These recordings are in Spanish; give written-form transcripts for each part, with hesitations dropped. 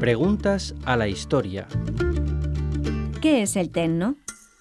Preguntas a la historia. ¿Qué es el tenno?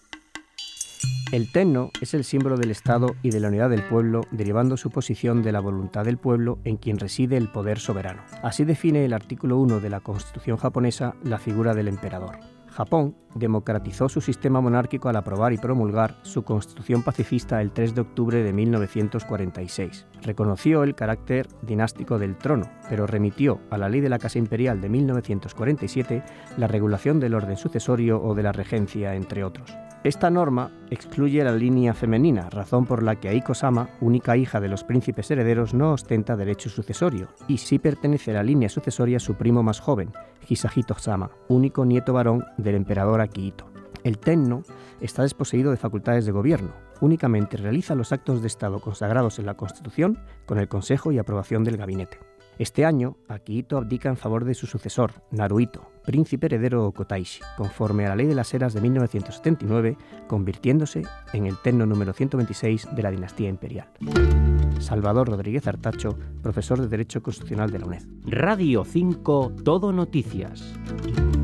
El tenno es el símbolo del Estado y de la unidad del pueblo, derivando su posición de la voluntad del pueblo en quien reside el poder soberano. Así define el artículo 1 de la Constitución japonesa la figura del emperador. Japón democratizó su sistema monárquico al aprobar y promulgar su constitución pacifista el 3 de octubre de 1946. Reconoció el carácter dinástico del trono, pero remitió a la Ley de la Casa Imperial de 1947 la regulación del orden sucesorio o de la regencia, entre otros. Esta norma excluye la línea femenina, razón por la que Aiko-sama, única hija de los príncipes herederos, no ostenta derecho sucesorio, y sí pertenece a la línea sucesoria su primo más joven, Hisahito-sama, único nieto varón del emperador Akihito. El tenno está desposeído de facultades de gobierno, únicamente realiza los actos de Estado consagrados en la Constitución con el consejo y aprobación del gabinete. Este año, Akihito abdica en favor de su sucesor, Naruhito, príncipe heredero Okotaishi, conforme a la Ley de las Eras de 1979, convirtiéndose en el tenno número 126 de la dinastía imperial. Salvador Rodríguez Artacho, profesor de Derecho Constitucional de la UNED. Radio 5 Todo Noticias.